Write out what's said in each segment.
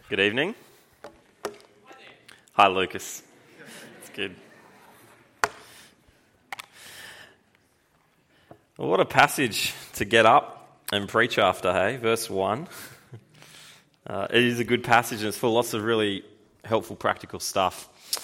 Good evening. Hi, Lucas. It's good. Well, what a passage to get up and preach after, hey? Verse 1. It is a good passage and it's full of lots of really helpful practical stuff.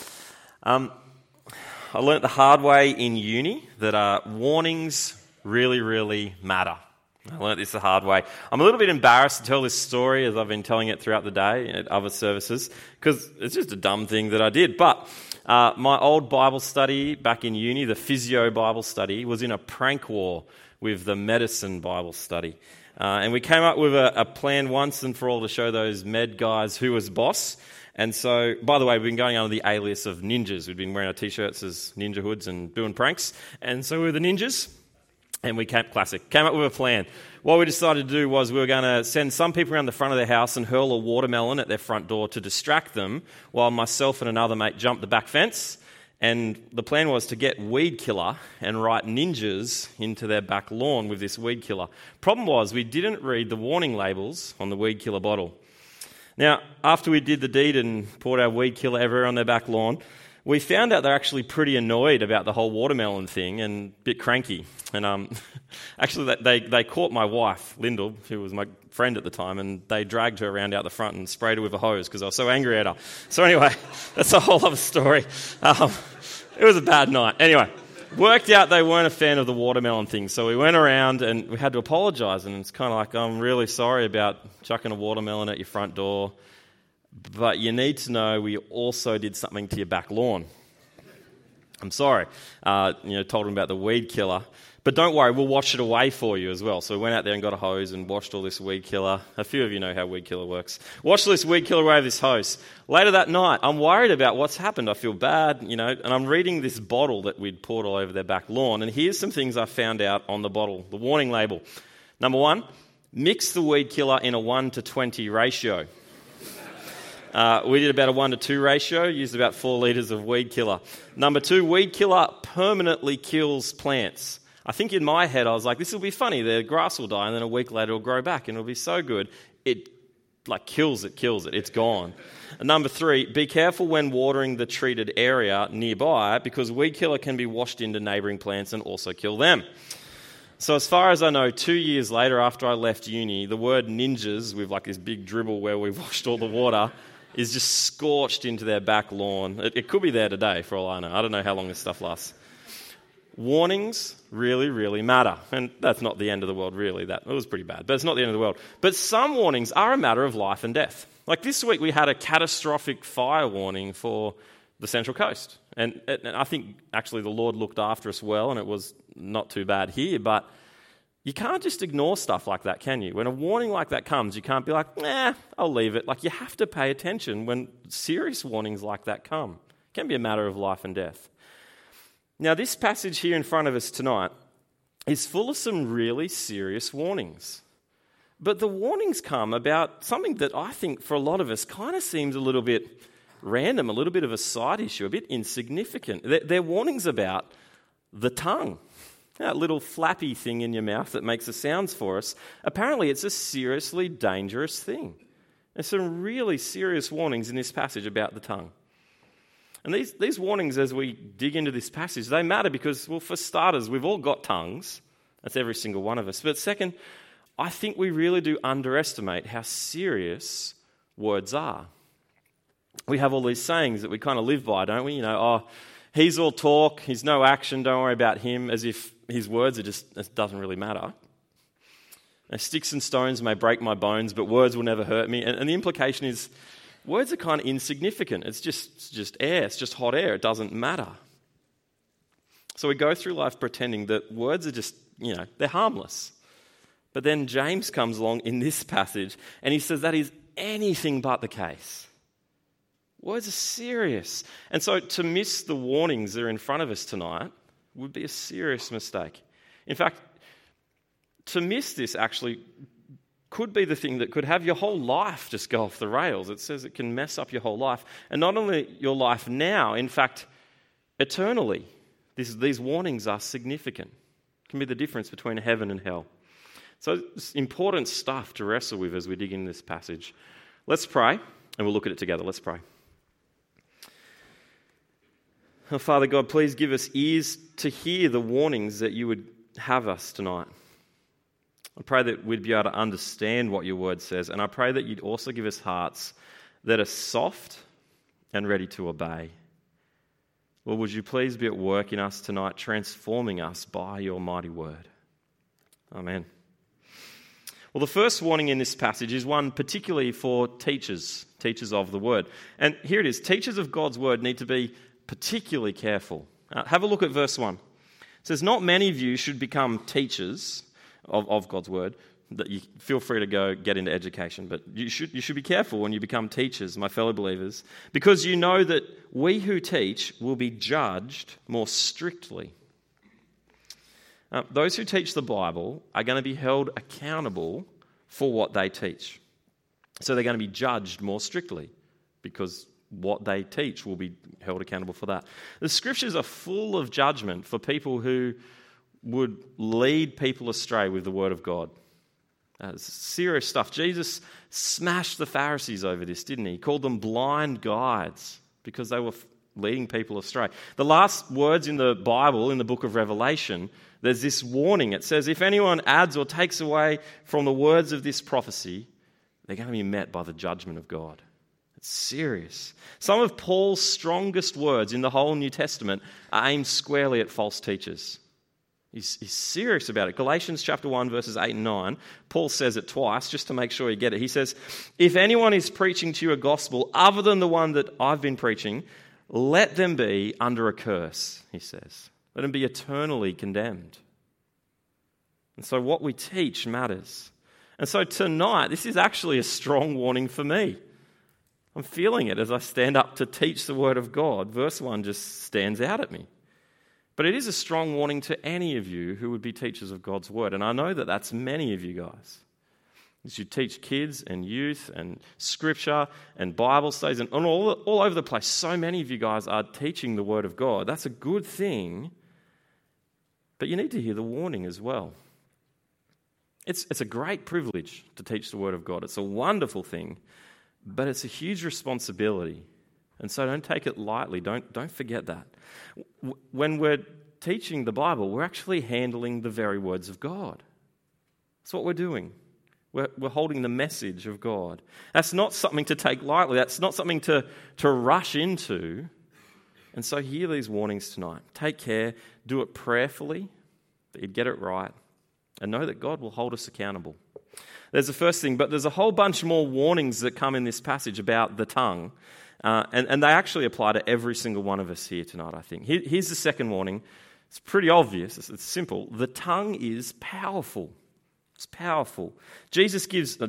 I learnt the hard way in uni that warnings really matter. I learnt this the hard way. I'm a little bit embarrassed to tell this story as I've been telling it throughout the day at other services because it's just a dumb thing that I did. But my old Bible study back in uni, the physio Bible study, was in a prank war with the medicine Bible study. And we came up with a plan once and for all to show those med guys who was boss. And so, by the way, we've been going under the alias of ninjas. We've been wearing our t-shirts as ninja hoods and doing pranks. And so we were the ninjas. And we came up with a plan. What we decided to do was we were going to send some people around the front of their house and hurl a watermelon at their front door to distract them, while myself and another mate jumped the back fence. And the plan was to get weed killer and write ninjas into their back lawn with this weed killer. Problem was we didn't read the warning labels on the weed killer bottle. Now, after we did the deed and poured our weed killer everywhere on their back lawn, we found out they're actually pretty annoyed about the whole watermelon thing and a bit cranky. And actually, they caught my wife, Lyndall, who was my friend at the time, and they dragged her around out the front and sprayed her with a hose because I was so angry at her. So anyway, that's a whole other story. It was a bad night. Anyway, worked out they weren't a fan of the watermelon thing. So we went around and we had to apologise. And it's kind of like, I'm really sorry about chucking a watermelon at your front door. But you need to know we also did something to your back lawn. I'm sorry. Told them about the weed killer. But don't worry, we'll wash it away for you as well. So we went out there and got a hose and washed all this weed killer. A few of you know how weed killer works. Washed all this weed killer away with this hose. Later that night, I'm worried about what's happened. I feel bad, and I'm reading this bottle that we'd poured all over their back lawn. And here's some things I found out on the bottle, the warning label. Number 1, mix the weed killer in a 1:20 ratio. We did about a 1:2 ratio, used about 4 litres of weed killer. Number 2, weed killer permanently kills plants. I think in my head I was like, this will be funny, the grass will die and then a week later it'll grow back and it'll be so good. It kills it, it's gone. And number 3, be careful when watering the treated area nearby because weed killer can be washed into neighbouring plants and also kill them. So as far as I know, 2 years later after I left uni, the word ninjas with this big dribble where we washed all the water is just scorched into their back lawn. It could be there today for all I know. I don't know how long this stuff lasts. Warnings really matter. And that's not the end of the world, really. It was pretty bad, but it's not the end of the world. But some warnings are a matter of life and death. Like this week we had a catastrophic fire warning for the Central Coast. And I think actually the Lord looked after us well and it was not too bad here, but you can't just ignore stuff like that, can you? When a warning like that comes, you can't be like, I'll leave it. You have to pay attention when serious warnings like that come. It can be a matter of life and death. Now, this passage here in front of us tonight is full of some really serious warnings. But the warnings come about something that I think for a lot of us kind of seems a little bit random, a little bit of a side issue, a bit insignificant. They're warnings about the tongue. That little flappy thing in your mouth that makes the sounds for us. Apparently, it's a seriously dangerous thing. There's some really serious warnings in this passage about the tongue. And these warnings, as we dig into this passage, they matter because, well, for starters, we've all got tongues. That's every single one of us. But second, I think we really do underestimate how serious words are. We have all these sayings that we kind of live by, don't we? He's all talk, he's no action, don't worry about him, as if his words it doesn't really matter. Now, sticks and stones may break my bones, but words will never hurt me. And the implication is, words are kind of insignificant. It's just air, it's just hot air, it doesn't matter. So we go through life pretending that words are just, they're harmless. But then James comes along in this passage and he says that is anything but the case. Words are serious. And so to miss the warnings that are in front of us tonight would be a serious mistake. In fact, to miss this actually could be the thing that could have your whole life just go off the rails. It says it can mess up your whole life. And not only your life now, in fact, eternally. These warnings are significant. It can be the difference between heaven and hell. So it's important stuff to wrestle with as we dig into this passage. Let's pray, And we'll look at it together. Let's pray. Oh, Father God, please give us ears to hear the warnings that you would have us tonight. I pray that we'd be able to understand what your word says, and I pray that you'd also give us hearts that are soft and ready to obey. Lord, would you please be at work in us tonight, transforming us by your mighty word. Amen. Well, the first warning in this passage is one particularly for teachers of the word. And here it is. Teachers of God's word need to be particularly careful. Have a look at verse 1. It says, "Not many of you should become teachers of God's word." That you feel free to go get into education, but you should be careful when you become teachers, my fellow believers, because you know that we who teach will be judged more strictly. Those who teach the Bible are going to be held accountable for what they teach. So they're going to be judged more strictly because what they teach will be held accountable for that. The scriptures are full of judgment for people who would lead people astray with the word of God. Serious stuff. Jesus smashed the Pharisees over this, didn't he? He called them blind guides because they were leading people astray. The last words in the Bible, in the book of Revelation, there's this warning. It says, if anyone adds or takes away from the words of this prophecy, they're going to be met by the judgment of God. It's serious. Some of Paul's strongest words in the whole New Testament are aimed squarely at false teachers. He's serious about it. Galatians chapter 1, verses 8 and 9, Paul says it twice just to make sure you get it. He says, if anyone is preaching to you a gospel other than the one that I've been preaching, let them be under a curse, he says. Let them be eternally condemned. And so what we teach matters. And so tonight, this is actually a strong warning for me. I'm feeling it as I stand up to teach the word of God. Verse 1 just stands out at me. But it is a strong warning to any of you who would be teachers of God's word. And I know that that's many of you guys. As you teach kids and youth and scripture and Bible studies and all over the place, so many of you guys are teaching the word of God. That's a good thing. But you need to hear the warning as well. It's a great privilege to teach the word of God. It's a wonderful thing. But it's a huge responsibility. And so don't take it lightly. Don't forget that. When we're teaching the Bible, we're actually handling the very words of God. That's what we're doing. We're holding the message of God. That's not something to take lightly. That's not something to rush into. And so hear these warnings tonight. Take care. Do it prayerfully, that you'd get it right. And know that God will hold us accountable. There's the first thing, but there's a whole bunch more warnings that come in this passage about the tongue. And they actually apply to every single one of us here tonight, I think. Here's the second warning. It's pretty obvious. It's simple. The tongue is powerful. It's powerful. James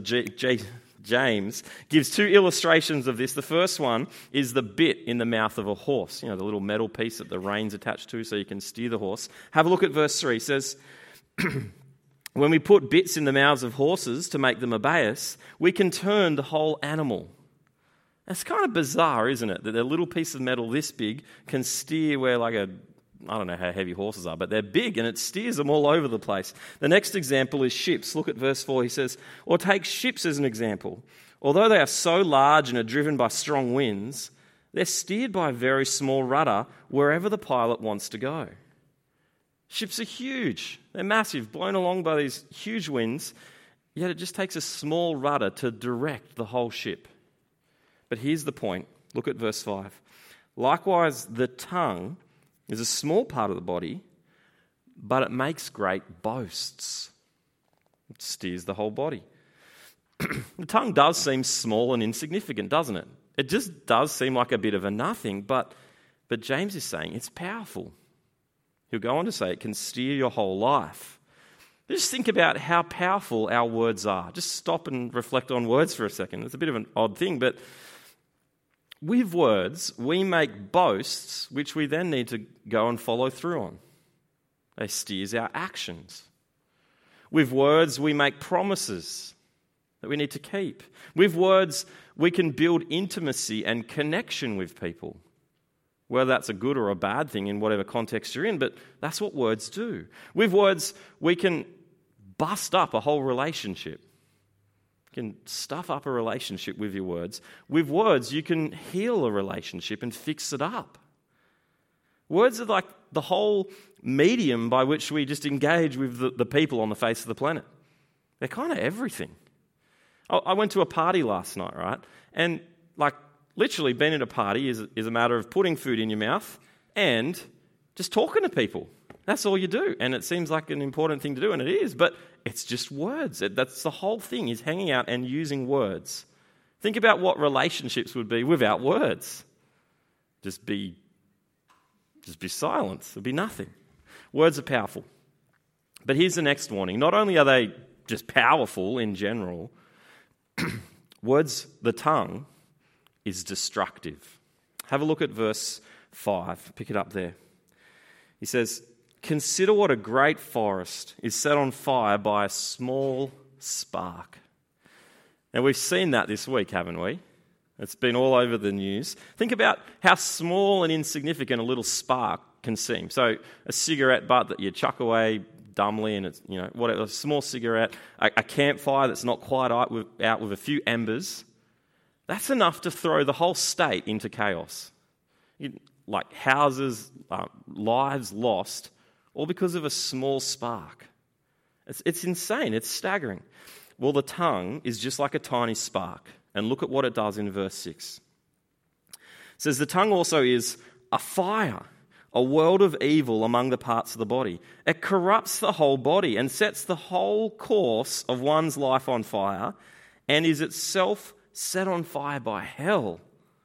gives two illustrations of this. The first one is the bit in the mouth of a horse. You know, the little metal piece that the reine's attached to so you can steer the horse. Have a look at verse 3. It says, when we put bits in the mouths of horses to make them obey us, we can turn the whole animal. That's kind of bizarre, isn't it? That a little piece of metal this big can steer where I don't know how heavy horses are, but they're big and it steers them all over the place. The next example is ships. Look at verse 4. He says, or take ships as an example. Although they are so large and are driven by strong winds, they're steered by a very small rudder wherever the pilot wants to go. Ships are huge. They're massive, blown along by these huge winds, yet it just takes a small rudder to direct the whole ship. But here's the point. Look at verse 5. Likewise, the tongue is a small part of the body, but it makes great boasts. It steers the whole body. The tongue does seem small and insignificant, doesn't it? It just does seem like a bit of a nothing, but James is saying it's powerful. He'll go on to say it can steer your whole life. Just think about how powerful our words are. Just stop and reflect on words for a second. It's a bit of an odd thing, but with words, we make boasts which we then need to go and follow through on. They steers our actions. With words, we make promises that we need to keep. With words, we can build intimacy and connection with people. Whether that's a good or a bad thing in whatever context you're in, but that's what words do. With words, we can bust up a whole relationship. You can stuff up a relationship with your words. With words, you can heal a relationship and fix it up. Words are like the whole medium by which we just engage with the people on the face of the planet. They're kind of everything. I went to a party last night, right? And literally being at a party is a matter of putting food in your mouth and just talking to people. That's all you do. And it seems like an important thing to do, and it is, but it's just words. That's the whole thing, is hanging out and using words. Think about what relationships would be without words. Just be silence. There'd be nothing. Words are powerful. But here's the next warning. Not only are they just powerful in general, words, the tongue, is destructive. Have a look at verse 5. Pick it up there. He says, "Consider what a great forest is set on fire by a small spark." Now, we've seen that this week, haven't we? It's been all over the news. Think about how small and insignificant a little spark can seem. So a cigarette butt that you chuck away dumbly, and it's, whatever, a small cigarette, a campfire that's not quite out with a few embers, that's enough to throw the whole state into chaos. Like houses, lives lost, all because of a small spark. It's insane. It's staggering. Well, the tongue is just like a tiny spark. And look at what it does in verse 6. It says, "The tongue also is a fire, a world of evil among the parts of the body. It corrupts the whole body and sets the whole course of one's life on fire, and is itself set on fire by hell."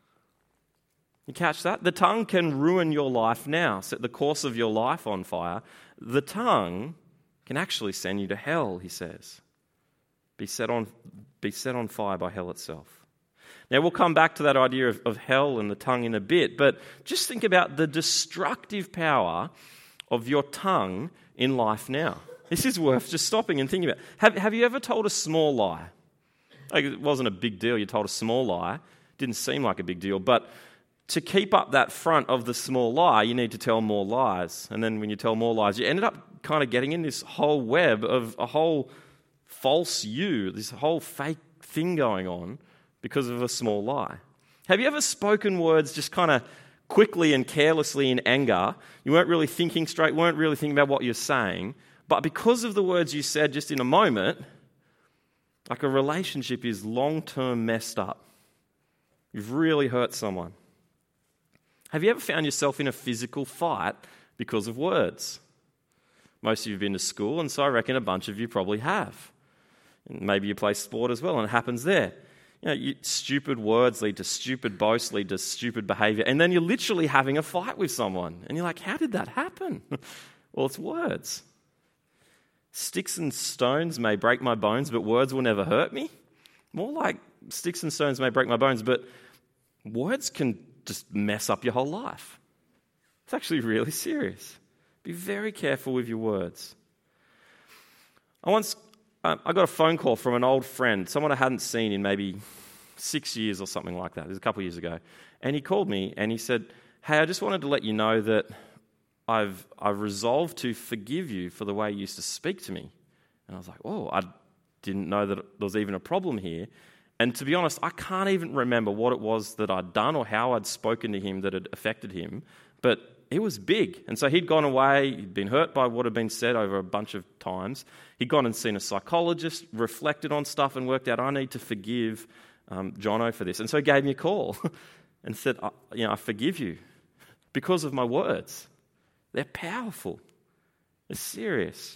You catch that? The tongue can ruin your life now, set the course of your life on fire. The tongue can actually send you to hell, he says. Be set on fire by hell itself. Now, we'll come back to that idea of hell and the tongue in a bit, but just think about the destructive power of your tongue in life now. This is worth just stopping and thinking about. Have you ever told a small lie? It wasn't a big deal, you told a small lie. It didn't seem like a big deal, but to keep up that front of the small lie, you need to tell more lies. And then when you tell more lies, you ended up kind of getting in this whole web of a whole false you, this whole fake thing going on because of a small lie. Have you ever spoken words just kind of quickly and carelessly in anger? You weren't really thinking straight, weren't really thinking about what you're saying, but because of the words you said just in a moment, like a relationship is long-term messed up. You've really hurt someone. Have you ever found yourself in a physical fight because of words? Most of you have been to school, and so I reckon a bunch of you probably have. And maybe you play sport as well, and it happens there. Stupid words lead to stupid boasts, lead to stupid behaviour, and then you're literally having a fight with someone. And you're like, how did that happen? Well, it's words. Sticks and stones may break my bones, but words will never hurt me. More like sticks and stones may break my bones, but words can just mess up your whole life. It's actually really serious. Be very careful with your words. I got a phone call from an old friend, someone I hadn't seen in maybe 6 years or something like that. It was a couple of years ago. And he called me and he said, "Hey, I just wanted to let you know that I've resolved to forgive you for the way you used to speak to me." And I was like, "Oh, I didn't know that there was even a problem here." And to be honest, I can't even remember what it was that I'd done or how I'd spoken to him that had affected him, but it was big. And so he'd gone away, he'd been hurt by what had been said over a bunch of times. He'd gone and seen a psychologist, reflected on stuff and worked out, I need to forgive Jono for this. And so he gave me a call and said, I forgive you because of my words. They're powerful. They're serious.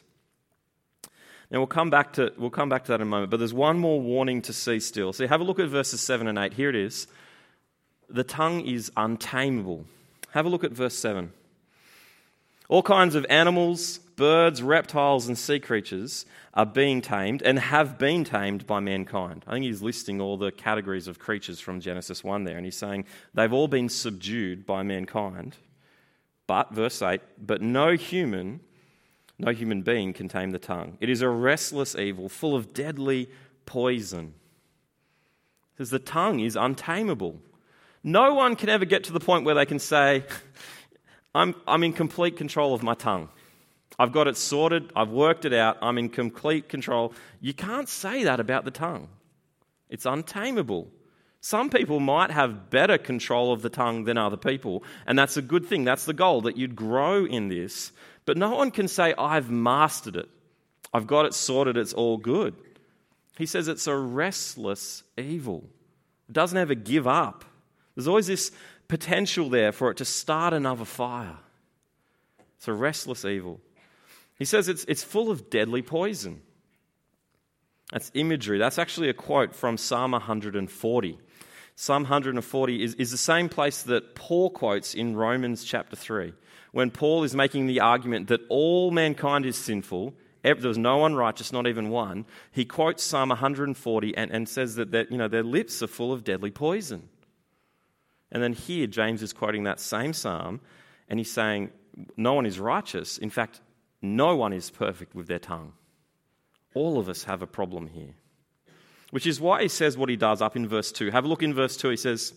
Now we'll come back to that in a moment, but there's one more warning to see still. So have a look at verses 7 and 8. Here it is. The tongue is untamable. Have a look at verse 7. All kinds of animals, birds, reptiles, and sea creatures are being tamed and have been tamed by mankind. I think he's listing all the categories of creatures from Genesis 1 there, and he's saying they've all been subdued by mankind. But, verse 8, but no human being can tame the tongue. It is a restless evil, full of deadly poison. Because the tongue is untamable. No one can ever get to the point where they can say, I'm in complete control of my tongue. I've got it sorted, I've worked it out, I'm in complete control. You can't say that about the tongue. It's untamable. Some people might have better control of the tongue than other people, and that's a good thing. That's the goal, that you'd grow in this. But no one can say, I've mastered it. I've got it sorted, it's all good. He says it's a restless evil. It doesn't ever give up. There's always this potential there for it to start another fire. It's a restless evil. He says it's full of deadly poison. That's imagery. That's actually a quote from Psalm 140. Psalm 140 is the same place that Paul quotes in Romans chapter 3, when Paul is making the argument that all mankind is sinful. There's no one righteous, not even one. He quotes Psalm 140 and says that their lips are full of deadly poison. And then here, James is quoting that same psalm, and he's saying, no one is righteous. In fact, no one is perfect with their tongue. All of us have a problem here. Which is why he says what he does up in verse 2. Have a look in verse 2. He says,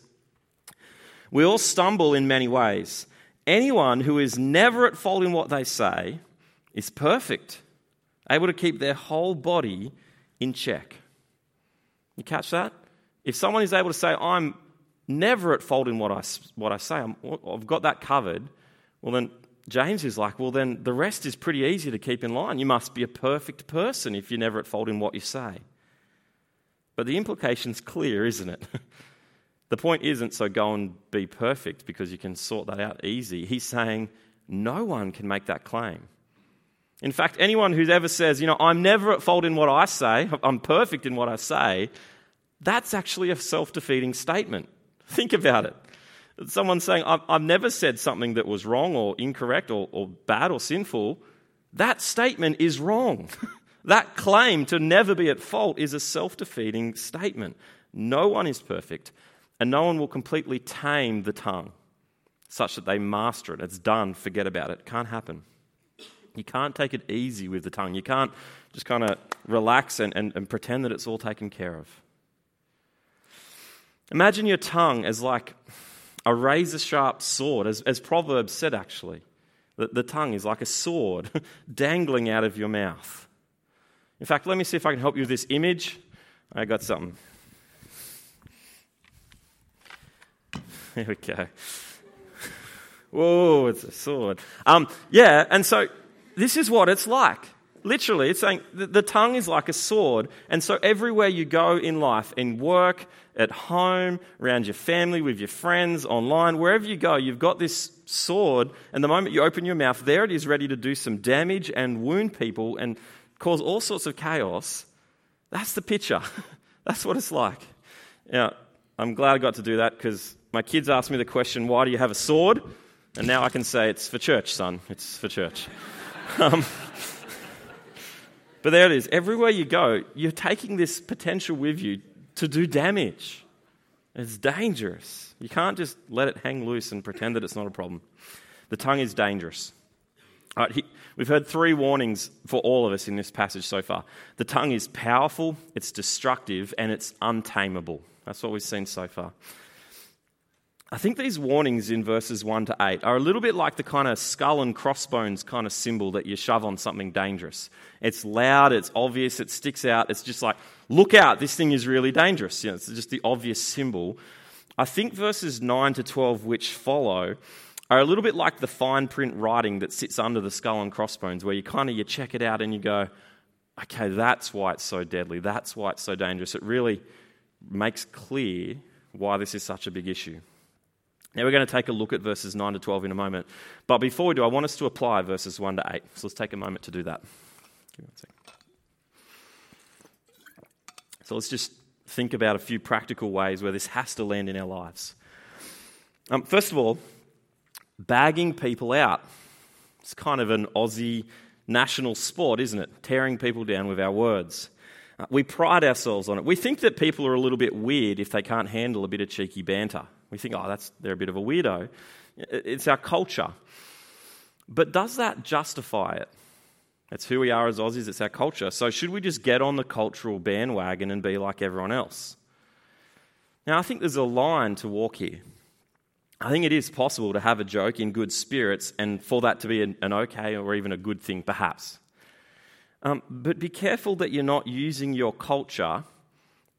we all stumble in many ways. Anyone who is never at fault in what they say is perfect, able to keep their whole body in check. You catch that? If someone is able to say, I'm never at fault in what I say, I've got that covered, well then James is like, well then the rest is pretty easy to keep in line. You must be a perfect person if you're never at fault in what you say. But the implication's clear, isn't it? The point isn't so go and be perfect because you can sort that out easy. He's saying no one can make that claim. In fact, anyone who ever says, I'm never at fault in what I say, I'm perfect in what I say, that's actually a self-defeating statement. Think about it. Someone saying, I've never said something that was wrong or incorrect or bad or sinful, that statement is wrong. That claim to never be at fault is a self-defeating statement. No one is perfect, and no one will completely tame the tongue such that they master it. It's done, forget about it. Can't happen. You can't take it easy with the tongue. You can't just kind of relax and pretend that it's all taken care of. Imagine your tongue as like a razor-sharp sword, as Proverbs said actually. The tongue is like a sword dangling out of your mouth. In fact, let me see if I can help you with this image. I got something. There we go. Whoa, it's a sword. And so this is what it's like. Literally, it's saying the tongue is like a sword, and so everywhere you go in life, in work, at home, around your family, with your friends, online, wherever you go, you've got this sword, and the moment you open your mouth, there it is ready to do some damage and wound people and cause all sorts of chaos. That's the picture. That's what it's like. Now, I'm glad I got to do that because my kids asked me the question, why do you have a sword? And now I can say, it's for church, son. It's for church. But there it is. Everywhere you go, you're taking this potential with you to do damage. It's dangerous. You can't just let it hang loose and pretend that it's not a problem. The tongue is dangerous. All right, we've heard 3 warnings for all of us in this passage so far. The tongue is powerful, it's destructive, and it's untamable. That's what we've seen so far. I think these warnings in verses 1 to 8 are a little bit like the kind of skull and crossbones kind of symbol that you shove on something dangerous. It's loud, it's obvious, it sticks out. It's just like, look out, this thing is really dangerous. It's just the obvious symbol. I think verses 9 to 12, which follow, are a little bit like the fine print writing that sits under the skull and crossbones, where you check it out and you go, okay, that's why it's so deadly. That's why it's so dangerous. It really makes clear why this is such a big issue. Now we're going to take a look at verses 9 to 12 in a moment. But before we do, I want us to apply verses 1 to 8. So let's take a moment to do that. Give me 1 second. So let's just think about a few practical ways where this has to land in our lives. First of all, bagging people out. It's kind of an Aussie national sport, isn't it? Tearing people down with our words. We pride ourselves on it. We think that people are a little bit weird if they can't handle a bit of cheeky banter. We think, they're a bit of a weirdo. It's our culture. But does that justify it? It's who we are as Aussies, it's our culture. So should we just get on the cultural bandwagon and be like everyone else? Now, I think there's a line to walk here. I think it is possible to have a joke in good spirits and for that to be an okay or even a good thing, perhaps. But be careful that you're not using your culture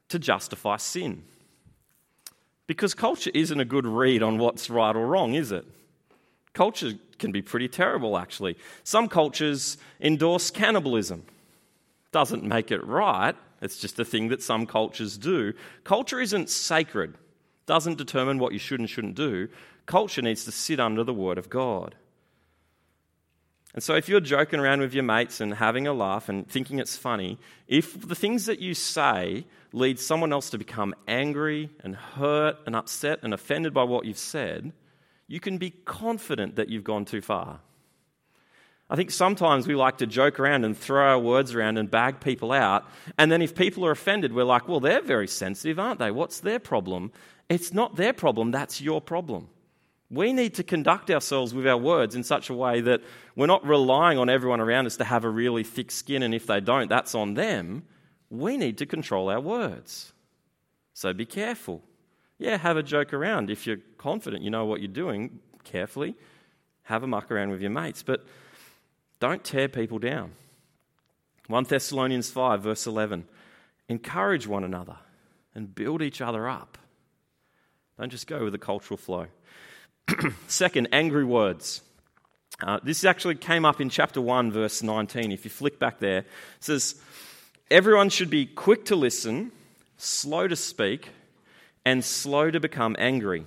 to justify sin. Because culture isn't a good read on what's right or wrong, is it? Culture can be pretty terrible, actually. Some cultures endorse cannibalism. Doesn't make it right. It's just a thing that some cultures do. Culture isn't sacred. Doesn't determine what you should and shouldn't do. Culture needs to sit under the Word of God. And so if you're joking around with your mates and having a laugh and thinking it's funny, if the things that you say lead someone else to become angry and hurt and upset and offended by what you've said, you can be confident that you've gone too far. I think sometimes we like to joke around and throw our words around and bag people out, and then if people are offended, we're like, well, they're very sensitive, aren't they? What's their problem? It's not their problem, that's your problem. We need to conduct ourselves with our words in such a way that we're not relying on everyone around us to have a really thick skin, and if they don't, that's on them. We need to control our words. So be careful. Yeah, have a joke around. If you're confident you know what you're doing, carefully, have a muck around with your mates. But don't tear people down. 1 Thessalonians 5, verse 11. Encourage one another and build each other up. Don't just go with the cultural flow. Second, angry words. This actually came up in chapter 1, verse 19. If you flick back there, it says, everyone should be quick to listen, slow to speak, and slow to become angry.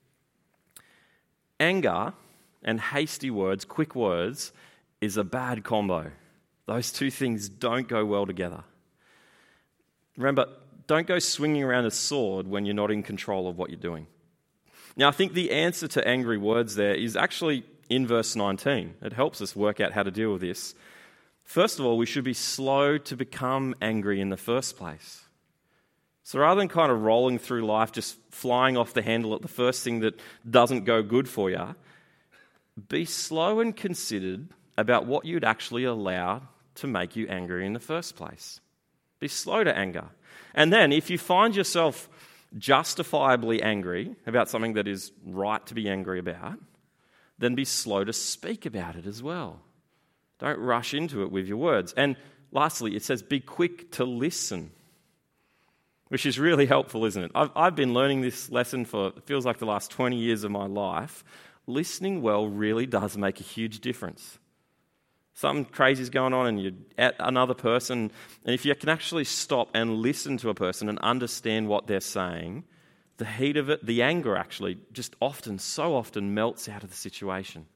Anger and hasty words, quick words, is a bad combo. Those two things don't go well together. Remember, don't go swinging around a sword when you're not in control of what you're doing. Now, I think the answer to angry words there is actually in verse 19. It helps us work out how to deal with this. First of all, we should be slow to become angry in the first place. So rather than kind of rolling through life, just flying off the handle at the first thing that doesn't go good for you, be slow and considered about what you'd actually allow to make you angry in the first place. Be slow to anger. And then if you find yourself justifiably angry about something that is right to be angry about, then be slow to speak about it as well. Don't rush into it with your words. And lastly, it says be quick to listen, which is really helpful, isn't it? I've been learning this lesson for, it feels like the last 20 years of my life. Listening well really does make a huge difference. Something crazy is going on and you're at another person, and if you can actually stop and listen to a person and understand what they're saying, the heat of it, the anger actually just so often melts out of the situation.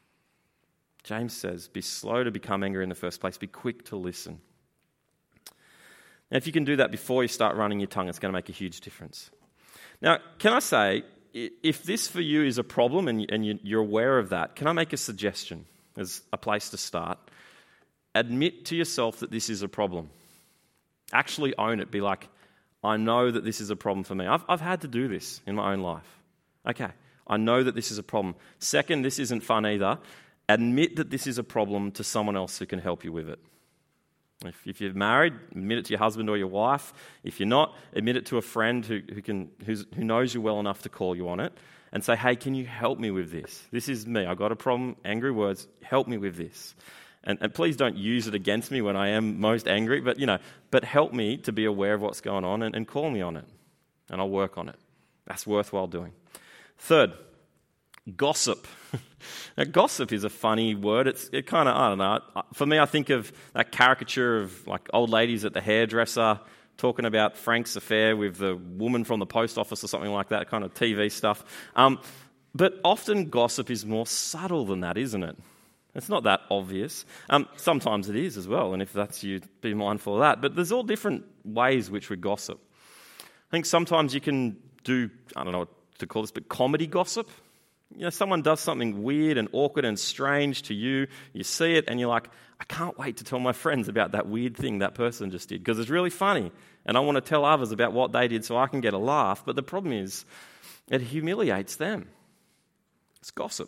James says, be slow to become angry in the first place, be quick to listen. Now, if you can do that before you start running your tongue, it's going to make a huge difference. Now, can I say, if this for you is a problem and you're aware of that, can I make a suggestion as a place to start? Admit to yourself that this is a problem. Actually own it. Be like, I know that this is a problem for me. I've had to do this in my own life. Okay, I know that this is a problem. Second, this isn't fun either. Admit that this is a problem to someone else who can help you with it. If you're married, admit it to your husband or your wife. If you're not, admit it to a friend who knows you well enough to call you on it and say, hey, can you help me with this? This is me. I've got a problem, angry words, help me with this. And please don't use it against me when I am most angry, but help me to be aware of what's going on and call me on it. And I'll work on it. That's worthwhile doing. Third, gossip. Now, gossip is a funny word. It kind of, I don't know. For me, I think of that caricature of like old ladies at the hairdresser talking about Frank's affair with the woman from the post office or something like that, kind of TV stuff. But often gossip is more subtle than that, isn't it? It's not that obvious. Sometimes it is as well, and if that's you, be mindful of that. But there's all different ways which we gossip. I think sometimes you can do, I don't know what to call this, but comedy gossip. Someone does something weird and awkward and strange to you. You see it and you're like, I can't wait to tell my friends about that weird thing that person just did because it's really funny. And I want to tell others about what they did so I can get a laugh. But the problem is, it humiliates them. It's gossip.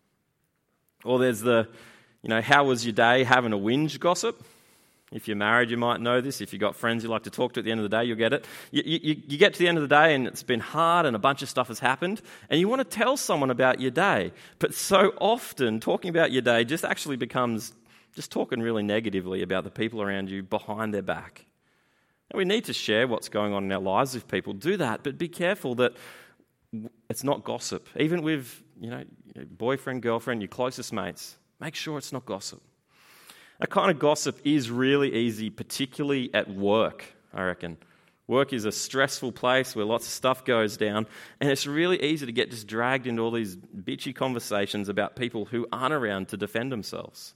Or there's the, how was your day, having a whinge gossip. If you're married, you might know this. If you've got friends you like to talk to at the end of the day, you'll get it. You get to the end of the day and it's been hard and a bunch of stuff has happened and you want to tell someone about your day. But so often talking about your day just actually becomes just talking really negatively about the people around you behind their back. And we need to share what's going on in our lives with people. Do that, but be careful that it's not gossip. Even with, your boyfriend, girlfriend, your closest mates, make sure it's not gossip. That kind of gossip is really easy, particularly at work, I reckon. Work is a stressful place where lots of stuff goes down, and it's really easy to get just dragged into all these bitchy conversations about people who aren't around to defend themselves.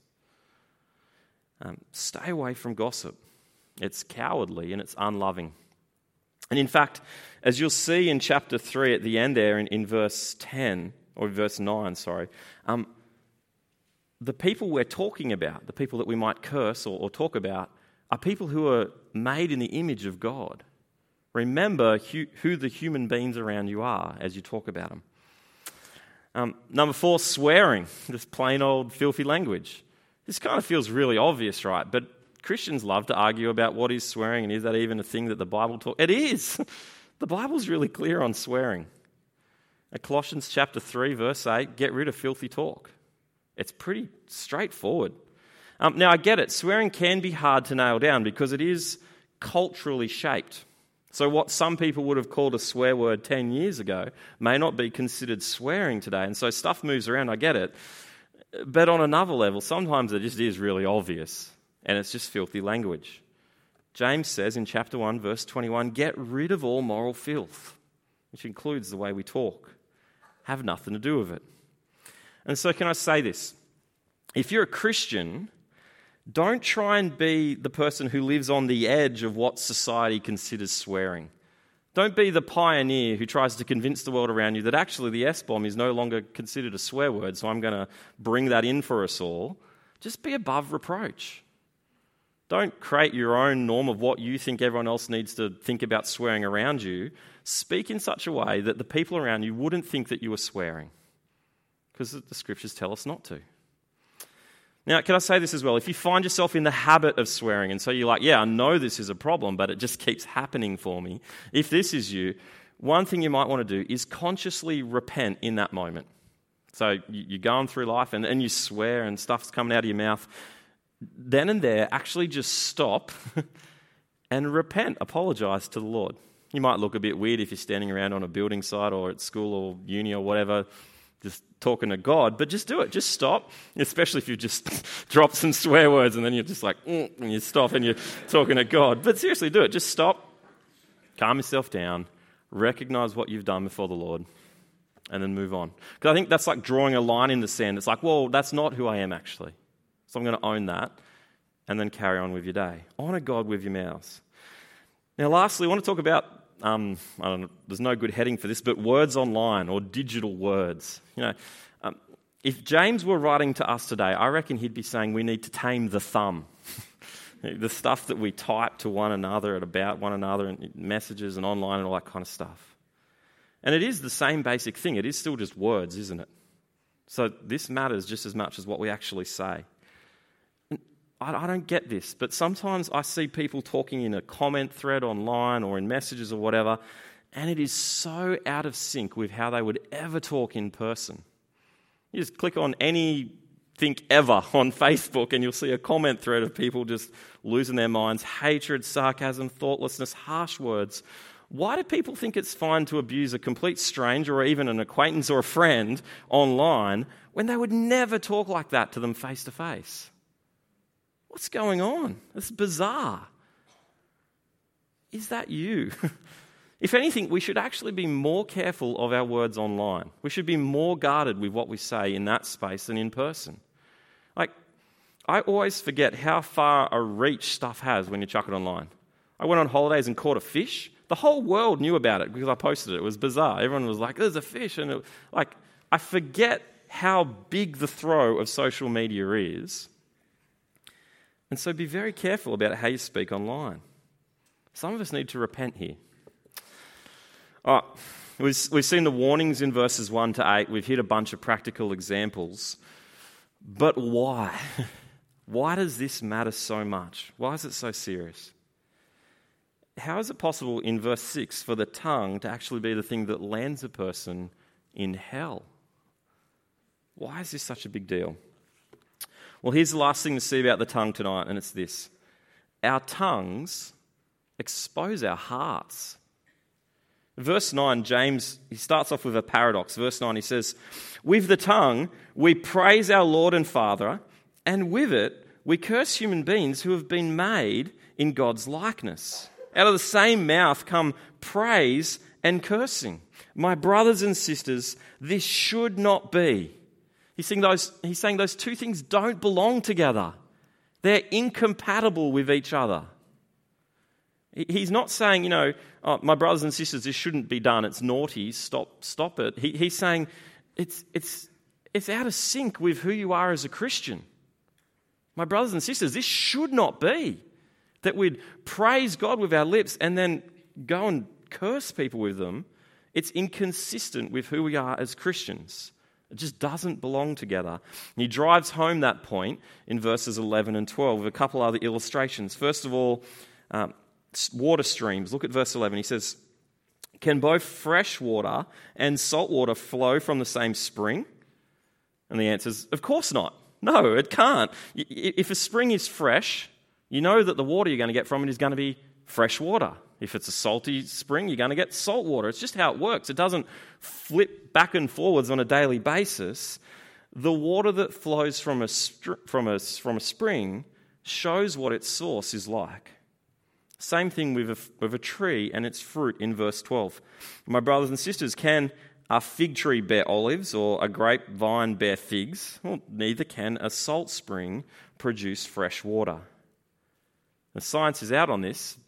Stay away from gossip. It's cowardly and it's unloving. And in fact, as you'll see in chapter 3 at the end there in verse 10, or verse 9, the people we're talking about, the people that we might curse or talk about, are people who are made in the image of God. Remember who the human beings around you are as you talk about them. Number 4, swearing, just plain old filthy language. This kind of feels really obvious, right? But Christians love to argue about what is swearing and is that even a thing that the Bible talks. It is. The Bible's really clear on swearing. At Colossians chapter 3, verse 8, get rid of filthy talk. It's pretty straightforward. Now, I get it. Swearing can be hard to nail down because it is culturally shaped. So what some people would have called a swear word 10 years ago may not be considered swearing today. And so stuff moves around, I get it. But on another level, sometimes it just is really obvious, and it's just filthy language. James says in chapter 1, verse 21, get rid of all moral filth, which includes the way we talk. Have nothing to do with it. And so can I say this? If you're a Christian, don't try and be the person who lives on the edge of what society considers swearing. Don't be the pioneer who tries to convince the world around you that actually the S-bomb is no longer considered a swear word, so I'm going to bring that in for us all. Just be above reproach. Don't create your own norm of what you think everyone else needs to think about swearing around you. Speak in such a way that the people around you wouldn't think that you were swearing, because the scriptures tell us not to. Now, can I say this as well? If you find yourself in the habit of swearing, and so you're like, I know this is a problem, but it just keeps happening for me. If this is you, one thing you might want to do is consciously repent in that moment. So you're going through life and you swear and stuff's coming out of your mouth. Then and there, actually just stop and repent, apologise to the Lord. You might look a bit weird if you're standing around on a building site or at school or uni or whatever, just talking to God, but just do it. Just stop, especially if you just drop some swear words and then you're just like, and you stop and you're talking to God. But seriously, do it. Just stop, calm yourself down, recognise what you've done before the Lord, and then move on. Because I think that's like drawing a line in the sand. It's like, well, that's not who I am actually. So I'm going to own that and then carry on with your day. Honour God with your mouths. Now, lastly, I want to talk about I don't know, there's no good heading for this, but words online or digital words. If James were writing to us today, I reckon he'd be saying we need to tame the thumb. The stuff that we type to one another and about one another and messages and online and all that kind of stuff. And it is the same basic thing. It is still just words, isn't it? So this matters just as much as what we actually say. I don't get this, but sometimes I see people talking in a comment thread online or in messages or whatever, and it is so out of sync with how they would ever talk in person. You just click on anything ever on Facebook and you'll see a comment thread of people just losing their minds, hatred, sarcasm, thoughtlessness, harsh words. Why do people think it's fine to abuse a complete stranger or even an acquaintance or a friend online when they would never talk like that to them face to face? What's going on? It's bizarre. Is that you? If anything, we should actually be more careful of our words online. We should be more guarded with what we say in that space than in person. Like, I always forget how far a reach stuff has when you chuck it online. I went on holidays and caught a fish. The whole world knew about it because I posted it. It was bizarre. Everyone was like, there's a fish. And I forget how big the throw of social media is. And so be very careful about how you speak online. Some of us need to repent here. We've seen the warnings in verses 1 to 8. We've hit a bunch of practical examples. But why? Why does this matter so much? Why is it so serious? How is it possible in verse 6 for the tongue to actually be the thing that lands a person in hell? Why is this such a big deal? Well, here's the last thing to see about the tongue tonight, and it's this. Our tongues expose our hearts. Verse 9, James, he starts off with a paradox. Verse 9, he says, "With the tongue we praise our Lord and Father, and with it we curse human beings who have been made in God's likeness. Out of the same mouth come praise and cursing. My brothers and sisters, this should not be." He's saying those two things don't belong together. They're incompatible with each other. He's not saying, "Oh, my brothers and sisters, this shouldn't be done. It's naughty. Stop it." He's saying it's out of sync with who you are as a Christian. My brothers and sisters, this should not be that we'd praise God with our lips and then go and curse people with them. It's inconsistent with who we are as Christians. It just doesn't belong together. And he drives home that point in verses 11 and 12 with a couple other illustrations. First of all, water streams. Look at verse 11. He says, "Can both fresh water and salt water flow from the same spring?" And the answer is, of course not. No, it can't. If a spring is fresh, you know that the water you're going to get from it is going to be fresh water. If it's a salty spring, you're going to get salt water. It's just how it works. It doesn't flip back and forwards on a daily basis. The water that flows from a spring shows what its source is like. Same thing with a tree and its fruit in verse 12. "My brothers and sisters, can a fig tree bear olives or a grapevine bear figs? Well, neither can a salt spring produce fresh water." The science is out on this.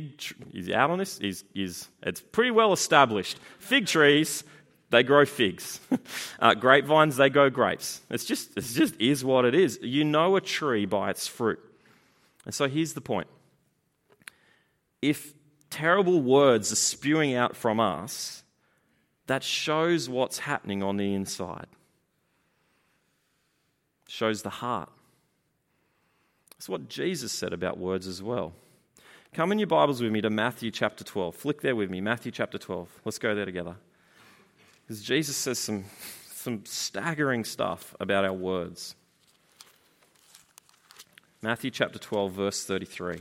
It's pretty well established. Fig trees, they grow figs. Grapevines, they grow grapes. It just is what it is. You know a tree by its fruit. And so here's the point. If terrible words are spewing out from us, that shows what's happening on the inside. Shows the heart. That's what Jesus said about words as well. Come in your Bibles with me to Matthew chapter 12. Flick there with me, Matthew chapter 12. Let's go there together. Because Jesus says some staggering stuff about our words. Matthew chapter 12, verse 33.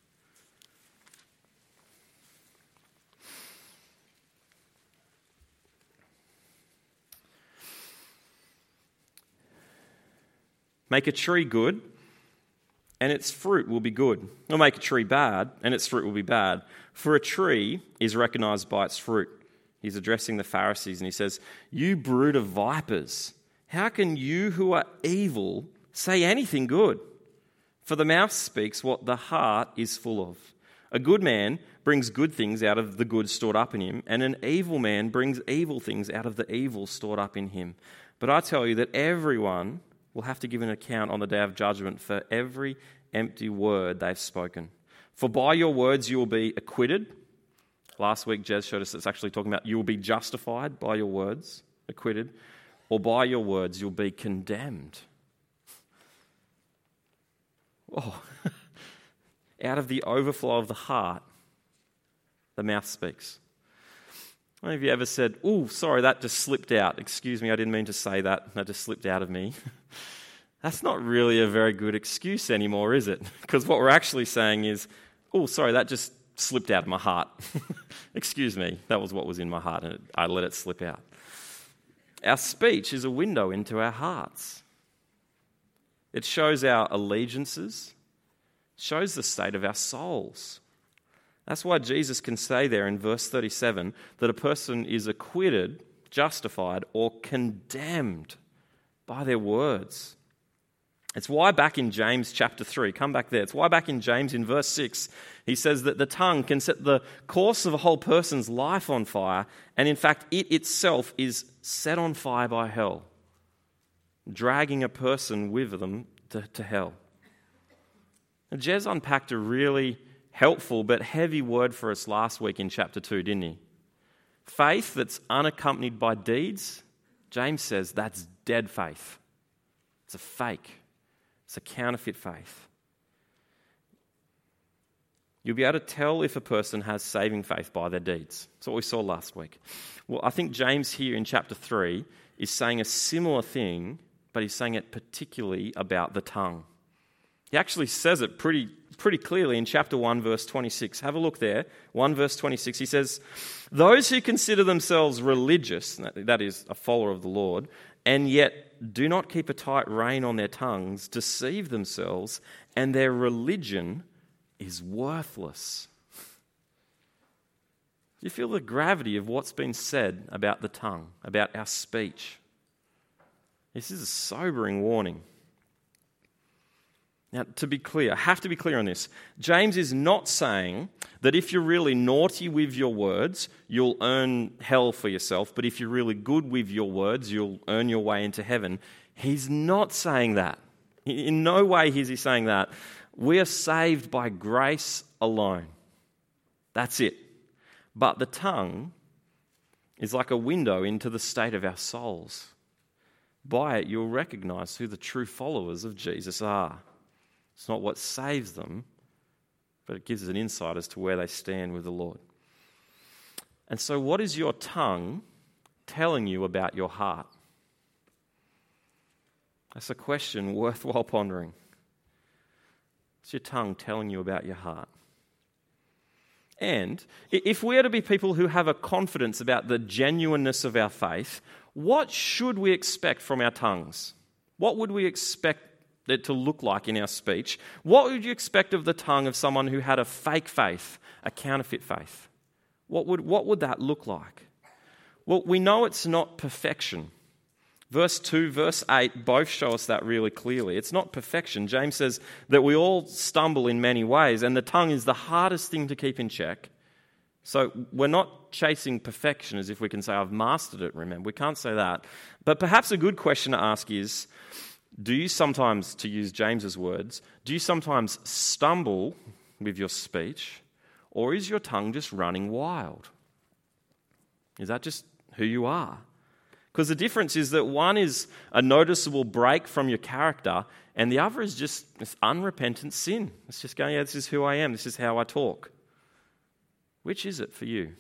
"Make a tree good, and its fruit will be good. Or make a tree bad, and its fruit will be bad. For a tree is recognized by its fruit." He's addressing the Pharisees, and he says, "You brood of vipers, how can you who are evil say anything good? For the mouth speaks what the heart is full of. A good man brings good things out of the good stored up in him, and an evil man brings evil things out of the evil stored up in him. But I tell you that everyone will have to give an account on the day of judgment for every empty word they've spoken. For by your words you will be acquitted." Last week, Jez showed us it's actually talking about you will be justified by your words, acquitted, or by your words you'll be condemned. Oh, out of the overflow of the heart, the mouth speaks. How many of you ever said, "Oh, sorry, that just slipped out. Excuse me, I didn't mean to say that. That just slipped out of me." That's not really a very good excuse anymore, is it? Because what we're actually saying is, "Oh, sorry, that just slipped out of my heart." Excuse me, that was what was in my heart and I let it slip out. Our speech is a window into our hearts. It shows our allegiances, shows the state of our souls. That's why Jesus can say there in verse 37 that a person is acquitted, justified, or condemned by their words. It's why back in James chapter 3, come back there, it's why back in James in verse 6, he says that the tongue can set the course of a whole person's life on fire, and in fact it itself is set on fire by hell, dragging a person with them to hell. And Jez unpacked a really helpful but heavy word for us last week in chapter 2, didn't he? Faith that's unaccompanied by deeds, James says that's dead faith. It's a fake. It's a counterfeit faith. You'll be able to tell if a person has saving faith by their deeds. That's what we saw last week. Well, I think James here in chapter 3 is saying a similar thing, but he's saying it particularly about the tongue. He actually says it pretty clearly in chapter 1, verse 26. Have a look there. 1 verse 26, he says, "Those who consider themselves religious," that is, a follower of the Lord, "and yet do not keep a tight rein on their tongues, deceive themselves, and their religion is worthless." You feel the gravity of what's been said about the tongue, about our speech. This is a sobering warning. Now, to be clear, I have to be clear on this. James is not saying that if you're really naughty with your words, you'll earn hell for yourself, but if you're really good with your words, you'll earn your way into heaven. He's not saying that. In no way is he saying that. We are saved by grace alone. That's it. But the tongue is like a window into the state of our souls. By it, you'll recognize who the true followers of Jesus are. It's not what saves them, but it gives an insight as to where they stand with the Lord. And so what is your tongue telling you about your heart? That's a question worthwhile pondering. What's your tongue telling you about your heart? And if we are to be people who have a confidence about the genuineness of our faith, what should we expect from our tongues? What would we expect it to look like in our speech? What would you expect of the tongue of someone who had a fake faith, a counterfeit faith? What would that look like? Well, we know it's not perfection. Verse 2, verse 8 both show us that really clearly. It's not perfection. James says that we all stumble in many ways, and the tongue is the hardest thing to keep in check. So we're not chasing perfection as if we can say, I've mastered it, remember. We can't say that. But perhaps a good question to ask is, do you sometimes, to use James's words, do you sometimes stumble with your speech, or is your tongue just running wild? Is that just who you are? Because the difference is that one is a noticeable break from your character, and the other is just this unrepentant sin. It's just going, yeah, this is who I am, this is how I talk. Which is it for you?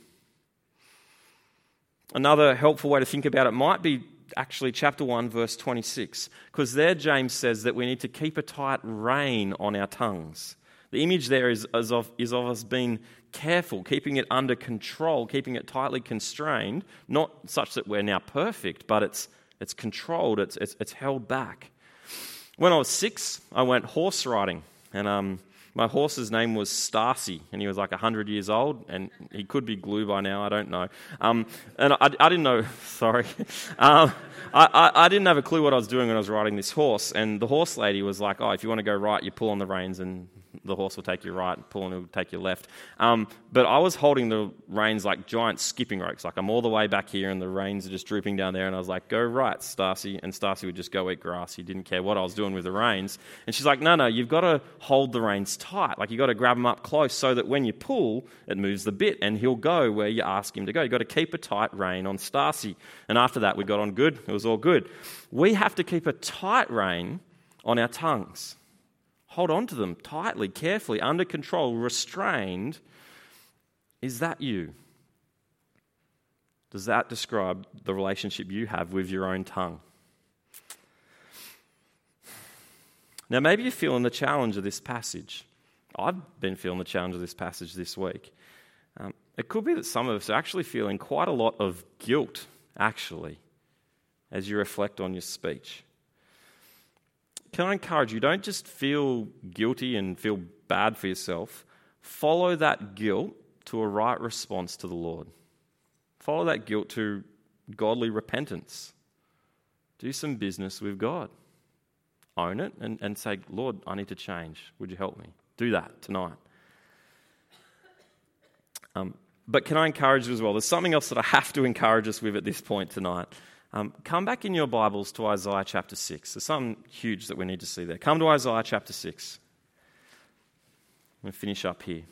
Another helpful way to think about it might be actually chapter 1, verse 26, because there James says that we need to keep a tight rein on our tongues. The image there is of us being careful, keeping it under control, keeping it tightly constrained, not such that we're now perfect, but it's controlled, it's held back. When I was 6, I went horse riding, and my horse's name was Starsy, and he was like 100 years old, and he could be glue by now, I don't know. And I didn't know, sorry. I didn't have a clue what I was doing when I was riding this horse, and the horse lady was like, oh, if you want to go right, you pull on the reins, and the horse will take you right, and pull and it'll take you left. But I was holding the reins like giant skipping ropes, like I'm all the way back here, and the reins are just drooping down there, and I was like, go right, Starsy, and Starsy would just go eat grass. He didn't care what I was doing with the reins. And she's like, no, you've got to hold the reins tight, like you've got to grab them up close so that when you pull, it moves the bit, and he'll go where you ask him to go. You've got to keep a tight rein on Starsy. And after that, we got on good. It was all good. We have to keep a tight rein on our tongues. Hold on to them tightly, carefully, under control, restrained. Is that you? Does that describe the relationship you have with your own tongue? Now, maybe you're feeling the challenge of this passage. I've been feeling the challenge of this passage this week. It could be that some of us are actually feeling quite a lot of guilt, actually, as you reflect on your speech. Can I encourage you, don't just feel guilty and feel bad for yourself. Follow that guilt to a right response to the Lord. Follow that guilt to godly repentance. Do some business with God. Own it and say, Lord, I need to change. Would you help me? Do that tonight. But can I encourage you as well? There's something else that I have to encourage us with at this point tonight. Come back in your Bibles to Isaiah chapter 6. There's something huge that we need to see there. Come to Isaiah chapter 6. I'm going to finish up here.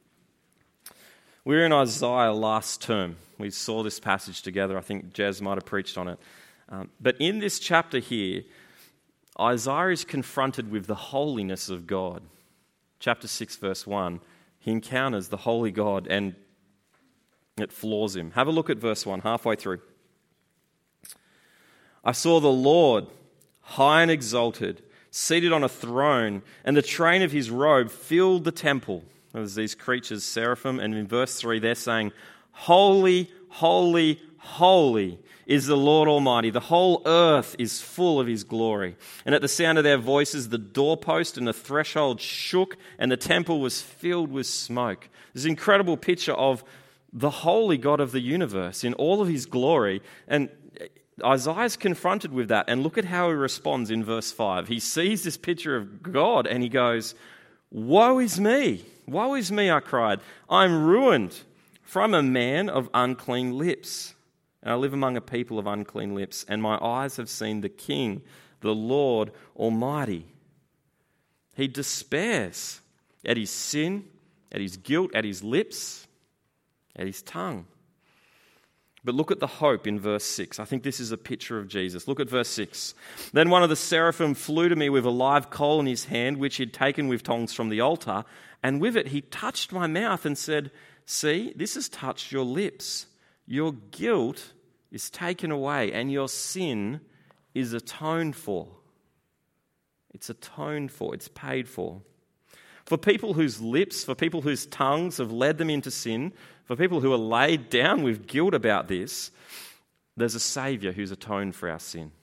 We were in Isaiah last term. We saw this passage together. I think Jez might have preached on it. But in this chapter here, Isaiah is confronted with the holiness of God. Chapter 6, verse 1. He encounters the holy God and it floors him. Have a look at verse 1, halfway through. I saw the Lord high and exalted, seated on a throne, and the train of his robe filled the temple. There's these creatures, seraphim, and in verse 3 they're saying, "Holy, holy, holy is the Lord Almighty. The whole earth is full of his glory." And at the sound of their voices, the doorpost and the threshold shook, and the temple was filled with smoke. There's an incredible picture of the holy God of the universe in all of his glory. And Isaiah's confronted with that. And look at how he responds in verse 5. He sees this picture of God and he goes, "Woe is me! Woe is me," I cried. "I'm ruined, for I'm a man of unclean lips. And I live among a people of unclean lips, and my eyes have seen the King, the Lord Almighty." He despairs at his sin, at his guilt, at his lips, at his tongue. But look at the hope in verse 6. I think this is a picture of Jesus. Look at verse 6. "Then one of the seraphim flew to me with a live coal in his hand, which he'd taken with tongs from the altar, and with it he touched my mouth and said, 'See, this has touched your lips. Your guilt is taken away, and your sin is atoned for.'" It's atoned for. It's paid for. For people whose lips, for people whose tongues have led them into sin, for people who are laid down with guilt about this, there's a Saviour who's atoned for our sin.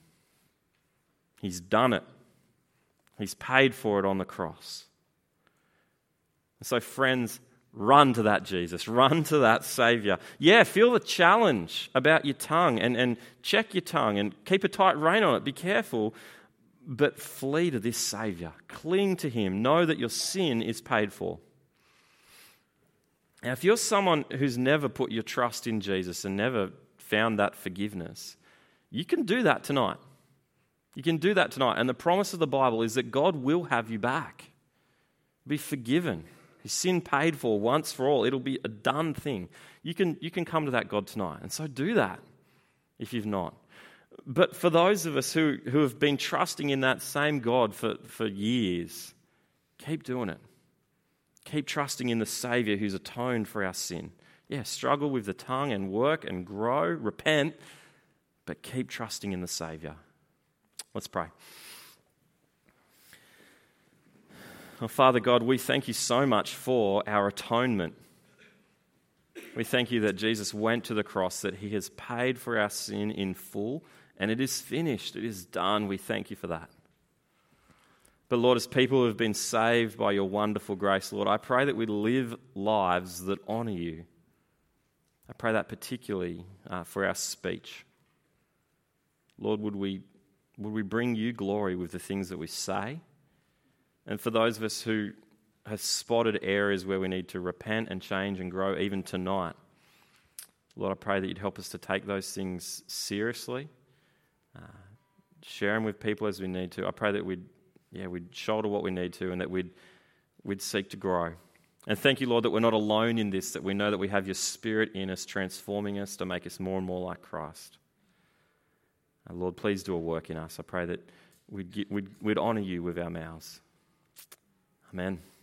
He's done it. He's paid for it on the cross. And so, friends, run to that Jesus. Run to that Saviour. Yeah, feel the challenge about your tongue and check your tongue and keep a tight rein on it. Be careful. But flee to this Saviour. Cling to him. Know that your sin is paid for. Now, if you're someone who's never put your trust in Jesus and never found that forgiveness, you can do that tonight. You can do that tonight. And the promise of the Bible is that God will have you back. Be forgiven. Your sin paid for once for all. It'll be a done thing. You can come to that God tonight. And so do that if you've not. But for those of us who have been trusting in that same God for years, keep doing it. Keep trusting in the Saviour who's atoned for our sin. Yeah, struggle with the tongue and work and grow, repent, but keep trusting in the Saviour. Let's pray. Oh, Father God, we thank you so much for our atonement. We thank you that Jesus went to the cross, that he has paid for our sin in full, and it is finished. It is done. We thank you for that. But Lord, as people who have been saved by your wonderful grace, Lord, I pray that we live lives that honour you. I pray that particularly for our speech. Lord, would we bring you glory with the things that we say? And for those of us who have spotted areas where we need to repent and change and grow even tonight, Lord, I pray that you'd help us to take those things seriously, share them with people as we need to. I pray that we'd shoulder what we need to and that we'd seek to grow. And thank you, Lord, that we're not alone in this, that we know that we have your Spirit in us, transforming us to make us more and more like Christ. Lord, please do a work in us. I pray that we'd honour you with our mouths. Amen.